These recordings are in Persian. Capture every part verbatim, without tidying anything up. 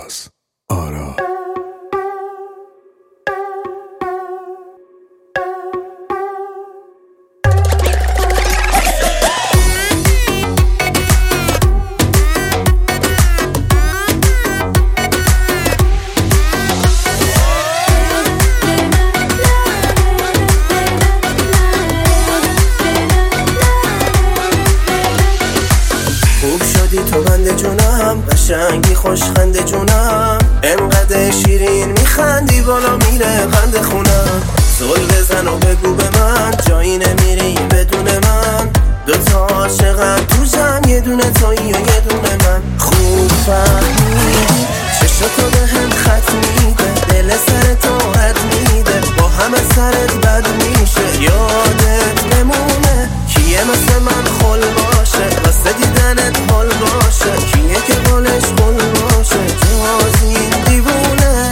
فراز آرا. تو بنده جونم، قشنگی خوشخنده جونم، انقدر شیرین میخندی بالا میره قند خونم. زل بزن و بگو به من جایی نمیری بدون من، دوتا عاشقم تو جمع یه دونه تویی و یه دونه من. خوب فهمیدی چشاتو به هم خط میده، دل سر تو رد میده، با همه سرت بد میشه. یادت نمونه کیه مثل من خل باشه، واسه دیدنت حال باشه، کیه که بالش خل باشه جاز این دیوونه.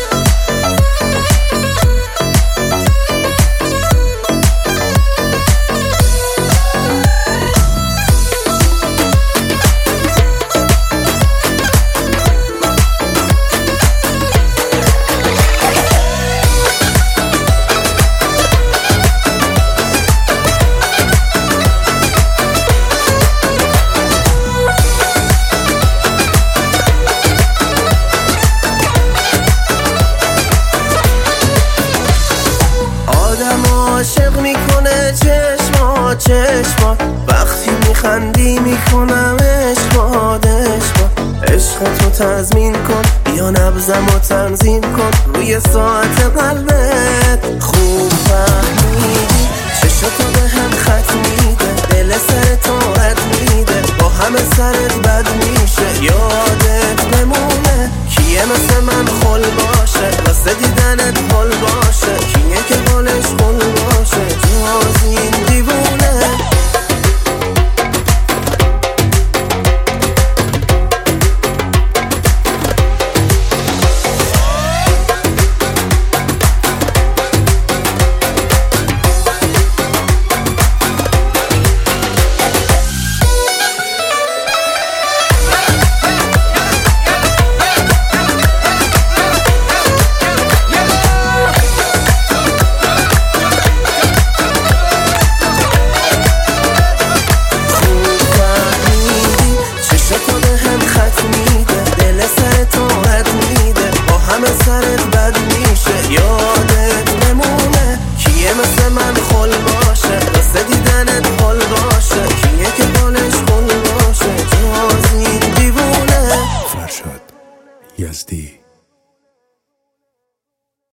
عاشق میکنه چشما چشما، وقتی میخندی میکنم عشقات عشقا. عشق تو تضمین کن، بیا نبضم و تنظیم کن روی ساعت قلبت. خوب فهمیدی چشاتو به هم خط میده، دل سر تو رد میده، با همه سرت بد میشه. یادت نمونه کیه مثل من خل باشه، واسه دیدنت حال باشه، کیه که بالش خل باشه جاز این دیوونه. سرت بد میشه. یادت نمونه کیه مثل من خل باشه، واسه دیدنت حال باشه، کیه که بالش خل باشه جاز این دیوونه. فرشاد یزدی.